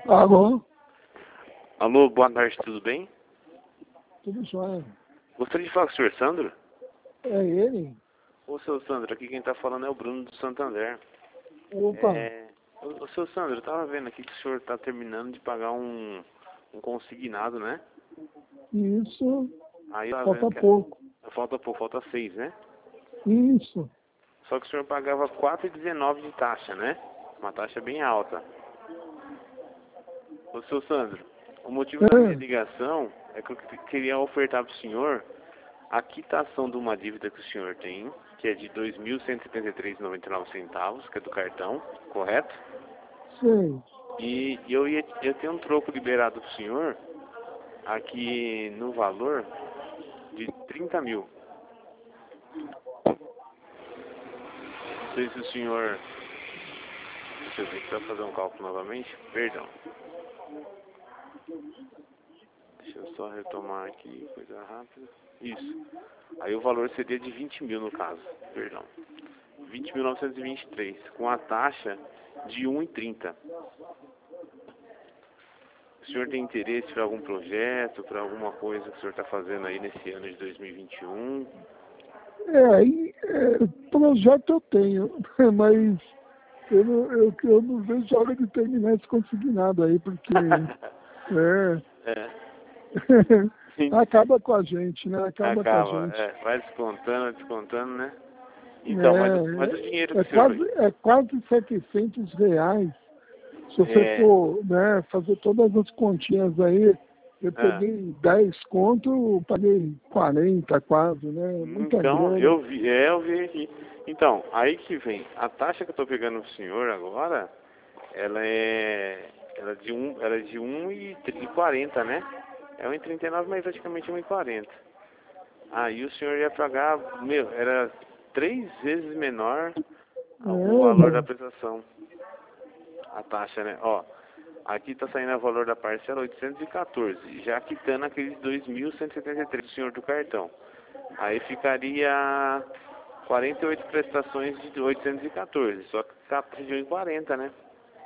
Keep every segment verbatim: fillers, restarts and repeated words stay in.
Alô? Alô, boa tarde, tudo bem? Tudo jóia. Gostaria de falar com o senhor Sandro? É ele? Ô, seu Sandro, aqui quem está falando é o Bruno do Santander. Opa, É... Ô, ô, seu Sandro, eu estava vendo aqui que o senhor está terminando de pagar um, um consignado, né? isso, Aí eu tava falta vendo que... pouco. Falta pouco, falta seis, né? Isso. Só que o senhor pagava quatro reais e dezenove centavos de taxa, né? Uma taxa bem alta. Ô, seu Sandro, o motivo da minha É, ligação é que eu queria ofertar para o senhor a quitação de uma dívida que o senhor tem, que é de dois mil cento e setenta e três reais e noventa e nove centavos, que é do cartão, correto? sei. E eu ia eu tenho um troco liberado para o senhor aqui no valor de trinta mil. Não sei se o senhor... Deixa eu ver aqui para fazer um cálculo novamente. Perdão. Deixa eu só retomar aqui, coisa rápida. Isso. Aí o valor seria de vinte mil no caso. Perdão. vinte mil novecentos e vinte e três, com a taxa de um e trinta. O senhor tem interesse para algum projeto, para alguma coisa que o senhor está fazendo aí nesse ano de dois mil e vinte e um? É, e, é, projeto eu tenho, mas eu não, eu, eu não vejo hora de terminar esse consignado aí, porque é, É. acaba com a gente, né? Acaba com a Acaba, gente. é, vai descontando, descontando, né? Então, mas, mas o dinheiro É, que é, o senhor... quase, é quase setecentos reais. Se você É, for, né, fazer todas as continhas aí, eu ah, peguei dez conto, eu paguei quarenta quase, né? Muita então, grana. eu vi, é, eu vi aqui. Então, aí que vem, a taxa que eu tô pegando pro senhor agora, ela é, ela é de um, ela é de um e quarenta, né? É um e trinta e nove, mas praticamente um e quarenta. Aí o senhor ia pagar, meu, era três vezes menor o valor da É, prestação, a taxa, né? Ó, aqui tá saindo o valor da parcela oitocentos e quatorze, já quitando aqueles dois mil cento e setenta e três do senhor do cartão. Aí ficaria quarenta e oito prestações de oitocentos e quatorze, só que capta de um e quarenta, né?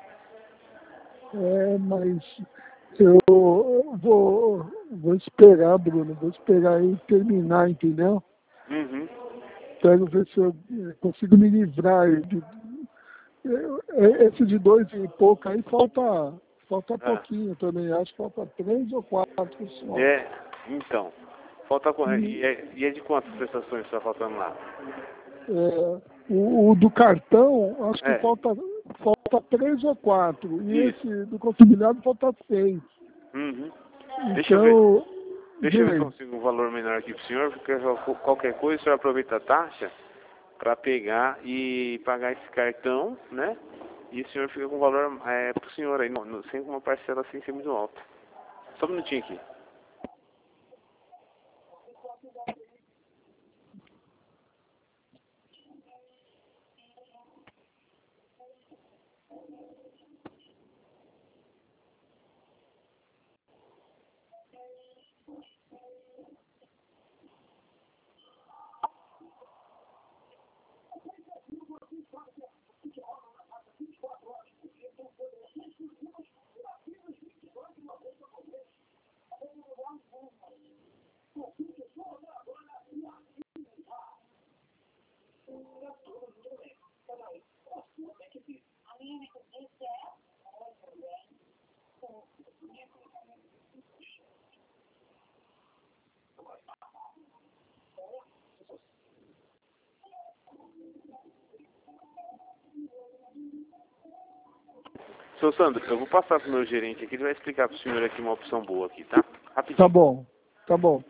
é, mas eu vou, vou esperar, Bruno, vou esperar aí terminar, entendeu? Uhum. Quero ver se eu eh, consigo me livrar aí de, eh, esse de dois e pouco aí falta, falta Ah, pouquinho também, acho que falta três ou quatro só. é, então, falta, qu- E e é, e é de quantas prestações está faltando lá? é, o, o do cartão, acho que É, falta, falta três ou quatro. E isso. esse do consignado falta seis. Uhum. Deixa eu ver. Então, Deixa eu ver se eu vê, consigo um valor menor aqui pro senhor, porque qualquer coisa o senhor aproveita a taxa para pegar e pagar esse cartão, né? E o senhor fica com o valor é, pro senhor aí, no, no, sem uma parcela assim ser muito alta. Só um minutinho aqui. Seu Sandro, eu vou passar pro meu gerente aqui, ele vai explicar pro senhor aqui uma opção boa aqui, tá? tá Rapidinho. bom, tá bom.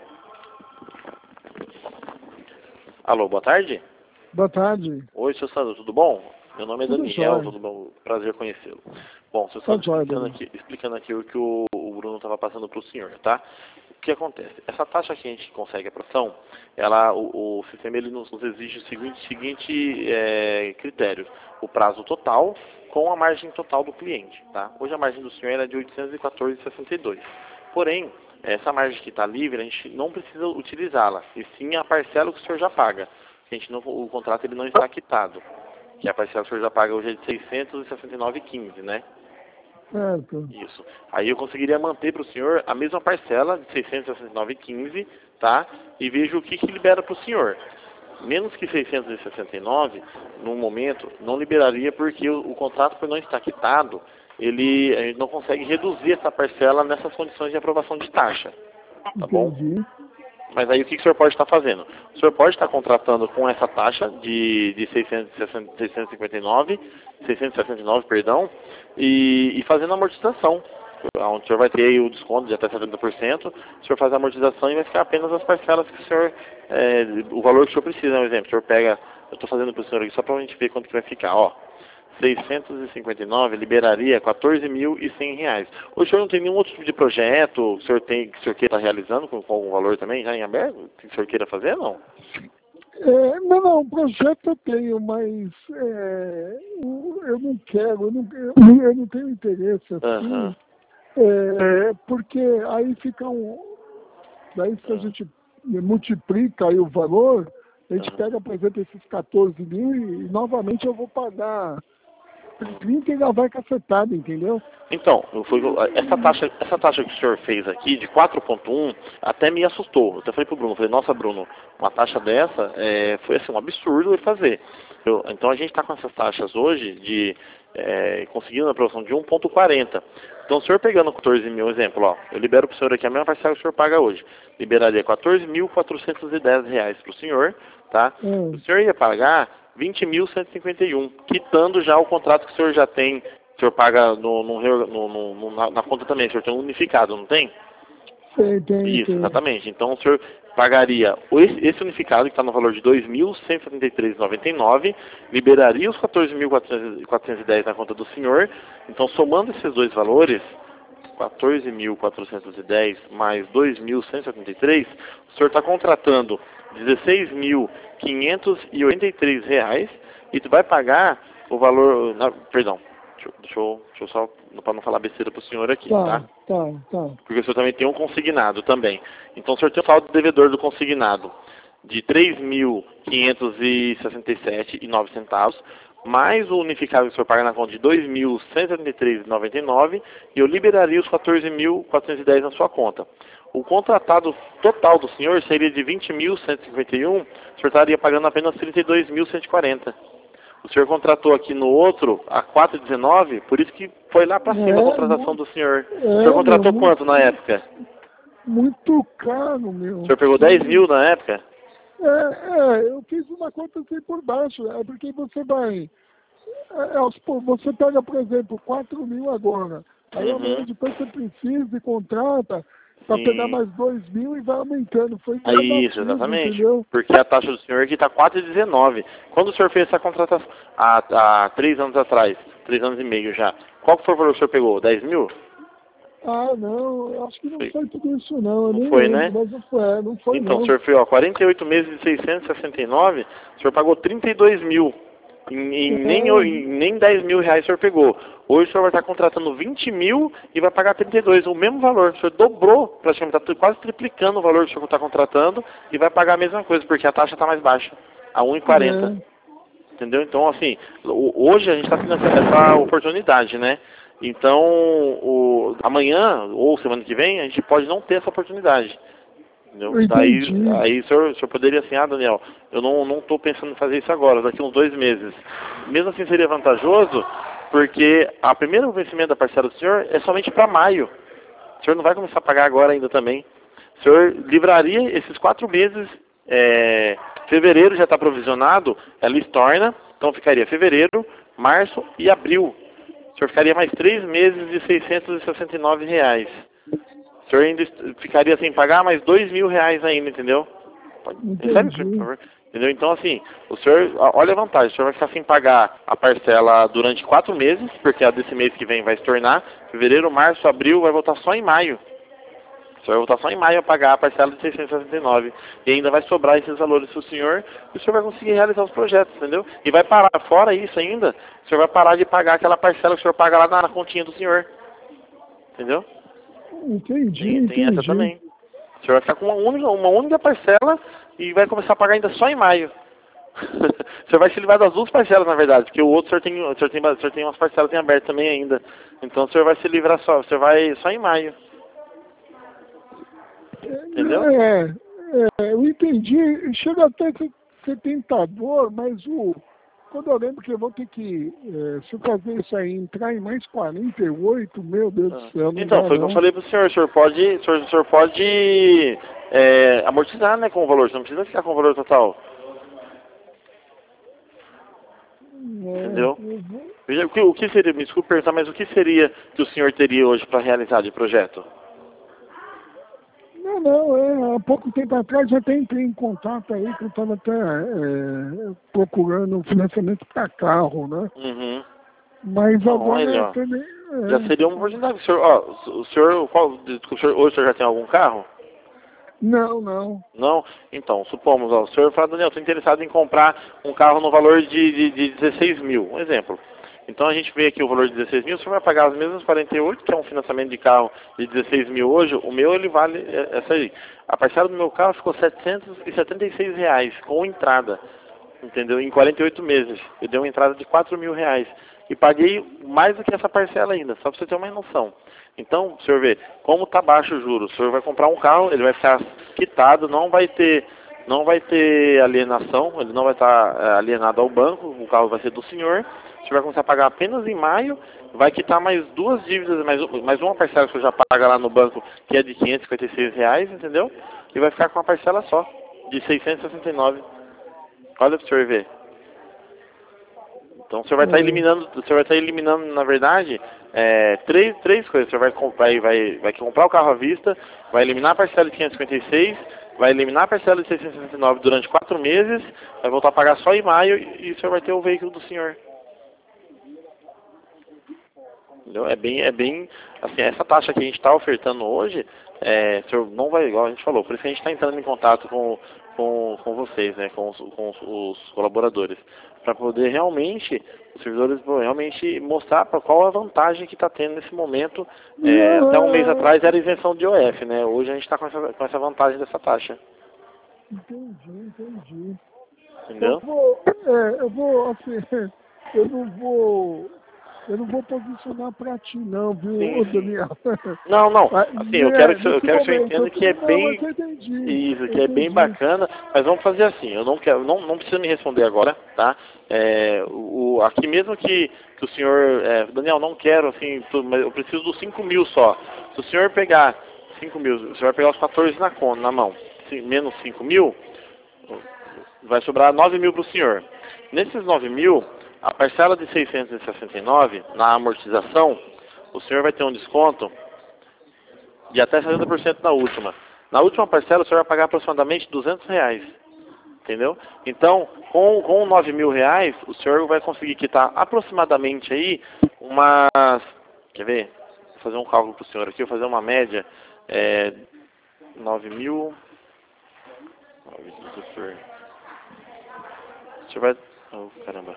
Alô, boa tarde? Boa tarde. Oi, seu Sandro, tudo bom? Meu nome é Tudo Daniel, jóia. tudo bom? Prazer conhecê-lo. Bom, seu Tá Sandro, jóia, explicando Bruno. aqui, explicando aqui o que o, o Bruno estava passando para o senhor, tá? O que acontece? Essa taxa que a gente consegue a aprovação, ela, o, o sistema ele nos, nos exige o seguinte, seguinte é, critério: o prazo total com a margem total do cliente, tá? Hoje a margem do senhor é de oitocentos e quatorze vírgula sessenta e dois. Porém, essa margem que está livre, a gente não precisa utilizá-la, e sim a parcela que o senhor já paga. A gente não, o contrato ele não está quitado, que a parcela que o senhor já paga hoje é de seiscentos e sessenta e nove vírgula quinze, né? Certo. Isso. Aí eu conseguiria manter para o senhor a mesma parcela de seiscentos e sessenta e nove vírgula quinze, tá? E vejo o que, que libera para o senhor. Menos que seiscentos e sessenta e nove, no momento, não liberaria porque o, o contrato, por não estar quitado, ele, a gente não consegue reduzir essa parcela nessas condições de aprovação de taxa. Tá bom? Entendi. Mas aí o que, que o senhor pode estar fazendo? O senhor pode estar contratando com essa taxa de, de seiscentos e cinquenta e nove, seiscentos e sessenta e nove, perdão, e, e fazendo a amortização. Onde o senhor vai ter aí o desconto de até setenta por cento, o senhor faz a amortização e vai ficar apenas as parcelas que o senhor, é, o valor que o senhor precisa, um exemplo. O senhor pega, eu estou fazendo para o senhor aqui só para a gente ver quanto que vai ficar, ó. seiscentos e cinquenta e nove liberaria quatorze mil e cem reais. O senhor não tem nenhum outro tipo de projeto que o senhor, tem, que o senhor queira estar realizando com, com algum valor também já em aberto? Que o senhor queira fazer, não? É, não, não, projeto eu tenho, mas é, eu não quero, eu não, eu, eu não tenho interesse assim, Uhum. é, porque aí fica um. Daí se a gente multiplica aí o valor, a gente pega, por exemplo, esses quatorze mil e, e novamente eu vou pagar trinta e ainda vai cacetada, entendeu? Então, eu fui, essa, taxa, essa taxa que o senhor fez aqui, de quatro ponto um, até me assustou. Eu até falei pro Bruno, falei, nossa, Bruno, uma taxa dessa é, foi assim, um absurdo ele fazer. Eu, então a gente está com essas taxas hoje de é, conseguindo a aprovação de um ponto quarenta. Então o senhor pegando quatorze mil, exemplo, ó, eu libero para o senhor aqui a mesma parcela que o senhor paga hoje. Liberaria quatorze mil quatrocentos e dez reais para o senhor, tá? Hum. O senhor ia pagar vinte mil cento e cinquenta e um, quitando já o contrato que o senhor já tem, o senhor paga no, no, no, no, na, na conta também, o senhor tem um unificado, não tem? Tem, tem, Isso, tem. exatamente. Então o senhor pagaria esse, esse unificado, que está no valor de dois mil cento e setenta e três reais e noventa e nove centavos, liberaria os quatorze mil quatrocentos e dez na conta do senhor. Então, somando esses dois valores, quatorze mil quatrocentos e dez mais dois mil cento e setenta e três, o senhor está contratando dezesseis mil quinhentos e oitenta e três reais e tu vai pagar o valor, na, perdão, deixa, deixa, eu, deixa eu só, para não falar besteira para o senhor aqui, tá? Tá, tá, tá. Porque o senhor também tem um consignado também. Então o senhor tem um saldo devedor do consignado de três mil quinhentos e sessenta e sete reais e nove centavos, mais o unificado que o senhor paga na conta de dois mil cento e setenta e três reais e noventa e nove centavos, e eu liberaria os quatorze mil quatrocentos e dez na sua conta. O contratado total do senhor seria de vinte mil cento e cinquenta e um, o senhor estaria pagando apenas trinta e dois mil cento e quarenta. O senhor contratou aqui no outro a quatro reais e dezenove centavos, por isso que foi lá para cima É, a contratação do senhor. É, O senhor contratou meu, quanto na época? Muito caro, meu. O senhor pegou dez mil na época? É, é, eu fiz uma conta assim por baixo, é porque você vai. É, aos pou- você pega, por exemplo, quatro mil agora. Aí amanhã Uhum. depois você precisa e contrata para Sim. pegar mais dois mil e vai aumentando. Foi É isso, gradativo, exatamente. entendeu? Porque a taxa do senhor aqui está quatro reais e dezenove centavos. Quando o senhor fez essa contratação, há, há três anos atrás, três anos e meio já, qual que foi o valor que o senhor pegou? dez mil? Ah, não, eu acho que não Foi. foi tudo isso não, eu Não nem foi, lembro, né? mas não foi, é, não foi Então, não. o senhor fez, ó, quarenta e oito meses de seiscentos e sessenta e nove, o senhor pagou trinta e dois mil. Em, em nem, É, em nem dez mil reais o senhor pegou. Hoje o senhor vai estar contratando vinte mil e vai pagar trinta e dois, o mesmo valor. O senhor dobrou, praticamente, está quase triplicando o valor que o senhor está contratando e vai pagar a mesma coisa, porque a taxa está mais baixa, a um real e quarenta. é. Entendeu? Então, assim, hoje a gente está tendo essa, essa oportunidade, né? Então, o, amanhã ou semana que vem, a gente pode não ter essa oportunidade. Entendeu? Eu Daí, entendi. aí o senhor, o senhor poderia assim, ah, Daniel, eu não não estou pensando em fazer isso agora, daqui uns dois meses. Mesmo assim seria vantajoso, porque a primeiro vencimento da parcela do senhor é somente para maio. O senhor não vai começar a pagar agora ainda também. O senhor livraria esses quatro meses, é, fevereiro já está provisionado, ela estorna, então ficaria fevereiro, março e abril. O senhor ficaria mais três meses de seiscentos e sessenta e nove reais. O senhor ainda ficaria sem pagar mais dois mil reais ainda, entendeu? Recebe, por Entendi. favor. Entendeu? Então, assim, o senhor, olha a vantagem, o senhor vai ficar sem pagar a parcela durante quatro meses, porque a desse mês que vem vai se tornar, fevereiro, março, abril, vai voltar só em maio. O senhor vai voltar só em maio a pagar a parcela de seiscentos e sessenta e nove. E ainda vai sobrar esses valores para o senhor, e o senhor vai conseguir realizar os projetos, entendeu? E vai parar, fora isso ainda, o senhor vai parar de pagar aquela parcela que o senhor paga lá na, na continha do senhor. Entendeu? Entendi, Tem, tem essa entendi. também. O senhor vai ficar com uma única, uma única parcela e vai começar a pagar ainda só em maio. O senhor vai se livrar das duas parcelas, na verdade, porque o outro o senhor tem, o senhor tem, o senhor tem umas parcelas em aberto também ainda. Então o senhor vai se livrar só, o senhor vai só em maio. Entendeu? É, é, eu entendi. Chega até a ser tentador, mas o, quando eu lembro que eu vou ter que, é, se eu fazer isso aí, entrar em mais quarenta e oito, meu Deus Ah. do céu, não Então, dá, foi o que eu não. falei pro senhor, o senhor pode, o senhor, o senhor pode é, amortizar, né, com o valor, você não precisa ficar com o valor total. É, Entendeu? eu vou- Veja, o que, o que seria, me desculpe perguntar, mas o que seria que o senhor teria hoje para realizar de projeto? Não, não, é, há pouco tempo atrás eu até entrei em contato aí, que eu estava até é, procurando financiamento para carro, né? Uhum. Mas Não, agora olha, é ó, também. já É, seria uma oportunidade. O senhor, ó, o senhor, qual, desculpe, o senhor, hoje o senhor já tem algum carro? não, não. Não? Então, supomos, ó, o senhor fala, Daniel, estou interessado em comprar um carro no valor de, de, de dezesseis mil, um exemplo. Então a gente vê aqui o valor de dezesseis mil, o senhor vai pagar as mesmas quarenta e oito, que é um financiamento de carro de dezesseis mil hoje, o meu ele vale é, essa aí. A parcela do meu carro ficou setecentos e setenta e seis reais, com entrada, entendeu? Em quarenta e oito meses. Eu dei uma entrada de quatro mil reais. E paguei mais do que essa parcela ainda, só para você ter uma noção. Então, o senhor vê, como está baixo o juro, o senhor vai comprar um carro, ele vai ficar quitado, não vai ter, não vai ter alienação, ele não vai estar é, alienado ao banco, o carro vai ser do senhor, o senhor vai começar a pagar apenas em maio, vai quitar mais duas dívidas, mais, mais uma parcela que o senhor já paga lá no banco, que é de quinhentos e cinquenta e seis reais, entendeu? E vai ficar com uma parcela só, de seiscentos e sessenta e nove. Olha para o senhor ver. Então o senhor vai estar eliminando, o senhor vai estar eliminando, na verdade, é, três, três coisas. O senhor vai, vai, vai, vai comprar o carro à vista, vai eliminar a parcela de quinhentos e cinquenta e seis, vai eliminar a parcela de seiscentos e sessenta e nove durante quatro meses, vai voltar a pagar só em maio e o senhor vai ter o veículo do senhor. Entendeu? É bem, é bem, assim, essa taxa que a gente está ofertando hoje, é, o senhor não vai, igual a gente falou, por isso que a gente está entrando em contato com, com, com vocês, né, com os, com os, os colaboradores, para poder realmente, os servidores pô, realmente mostrar para qual a vantagem que está tendo nesse momento. É, Não, até um mês é. atrás era isenção de I O F, né, hoje a gente está com essa, com essa vantagem dessa taxa, Entendi, entendi. Eu entendeu? vou, é, eu vou, assim, eu não vou, eu não vou posicionar para ti não, viu, Sim, ô, sim. Daniel? Não, não, Ah, assim, eu quero que, o senhor- eu nesse quero que o senhor momento, entenda eu que é sei- não, bem. mas eu entendi, Isso, eu que é bem entendi. bacana, mas vamos fazer assim, eu não quero, não, não precisa me responder agora, tá? É, o, o- aqui mesmo que, que o senhor, é, Daniel, não quero, assim, tudo, mas eu preciso dos cinco mil só. Se o senhor pegar cinco mil, o senhor vai pegar os quatorze na conta, na mão, Sim, menos cinco mil, vai sobrar nove mil para o senhor. Nesses nove mil, a parcela de seiscentos e sessenta e nove, na amortização, o senhor vai ter um desconto de até setenta por cento na última. Na última parcela, o senhor vai pagar aproximadamente duzentos reais. Entendeu? Então, com, com nove mil reais, o senhor vai conseguir quitar aproximadamente aí umas... Quer ver? Vou fazer um cálculo para o senhor aqui, vou fazer uma média. É, nove mil... nove mil do senhor. O senhor vai... Oh, caramba.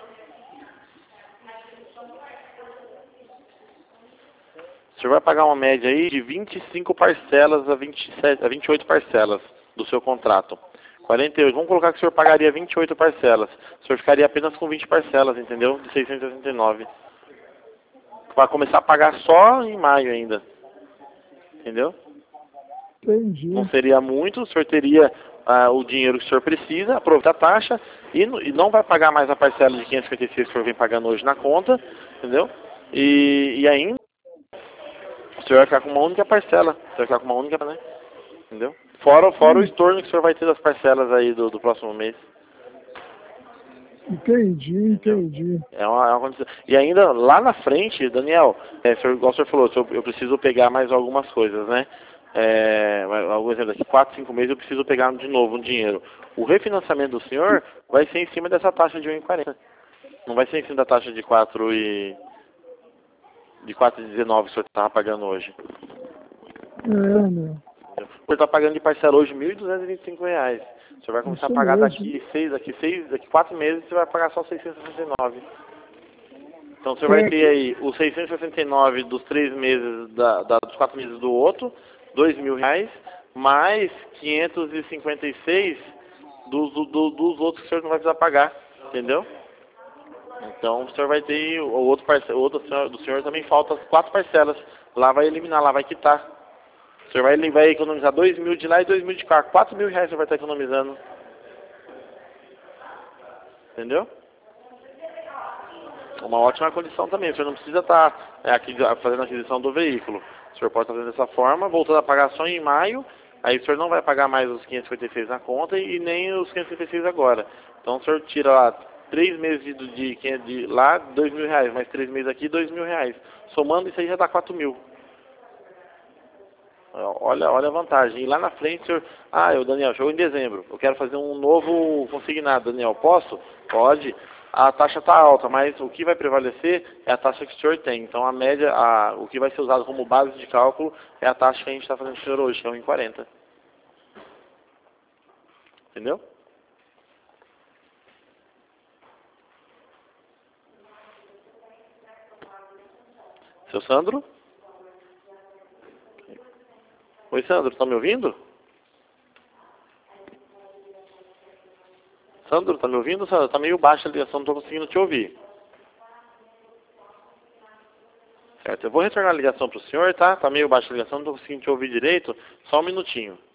O senhor vai pagar uma média aí de vinte e cinco parcelas a, vinte e sete, a vinte e oito parcelas do seu contrato. quarenta e oito. Vamos colocar que o senhor pagaria vinte e oito parcelas. O senhor ficaria apenas com vinte parcelas, entendeu? De seiscentos e sessenta e nove. Vai começar a pagar só em maio ainda. Entendeu? Entendi. Não seria muito, o senhor teria ah, o dinheiro que o senhor precisa, aproveita a taxa e, e não vai pagar mais a parcela de quinhentos e cinquenta e seis que o senhor vem pagando hoje na conta, entendeu? E, e ainda o senhor vai ficar com uma única parcela, o senhor vai ficar com uma única, né? Entendeu? Fora, fora o Hum, estorno que o senhor vai ter das parcelas aí do, do próximo mês. Entendi, Entendeu? entendi. É uma, é uma condição. E ainda lá na frente, Daniel, é, o senhor, igual o senhor falou, eu, eu preciso pegar mais algumas coisas, né? É, algum exemplo, daqui quatro, cinco meses eu preciso pegar de novo um dinheiro. O refinanciamento do senhor vai ser em cima dessa taxa de um vírgula quarenta. Não vai ser em cima da taxa de quatro e de quatro vírgula dezenove que o senhor estava pagando hoje. É, meu. O senhor está pagando de parcela hoje mil duzentos e vinte e cinco reais. O senhor vai começar a Isso pagar mesmo. daqui seis, daqui seis, daqui quatro meses, você vai pagar só seiscentos e sessenta e nove. Então você vai É, ter aí os seiscentos e sessenta e nove dos três meses, da, da- dos quatro meses do outro, dois mil reais, mais quinhentos e cinquenta e seis dos, do, do, dos outros que o senhor não vai precisar pagar, entendeu? Então o senhor vai ter, o outro, parcel, o outro senhor, do senhor também falta as quatro parcelas. Lá vai eliminar, lá vai quitar. O senhor vai, vai economizar dois mil de lá e dois mil de cá. Quatro mil reais você vai estar economizando. Entendeu? Uma ótima condição também. O senhor não precisa estar é, aqui, fazendo a aquisição do veículo. O senhor pode estar fazendo dessa forma, voltando a pagar só em maio. Aí o senhor não vai pagar mais os quinhentos e cinquenta e seis na conta e nem os quinhentos e cinquenta e seis agora. Então o senhor tira lá três meses de, de, de lá, dois mil reais, mais três meses aqui, dois mil reais. Somando isso aí já dá quatro mil. Olha, olha a vantagem. E lá na frente, o senhor... Ah, eu, Daniel, chegou em dezembro. Eu quero fazer um novo consignado. Daniel, posso? Pode. A taxa está alta, mas o que vai prevalecer é a taxa que o senhor tem. Então, a média, a, o que vai ser usado como base de cálculo é a taxa que a gente está fazendo com o senhor hoje, que é um vírgula quarenta. Entendeu? Seu Sandro? Oi, Sandro, tá me ouvindo? Sandro, tá me ouvindo, Sandro? Tá meio baixa a ligação, não tô conseguindo te ouvir. Certo, eu vou retornar a ligação pro senhor, tá? Tá meio baixa a ligação, não tô conseguindo te ouvir direito. Só um minutinho.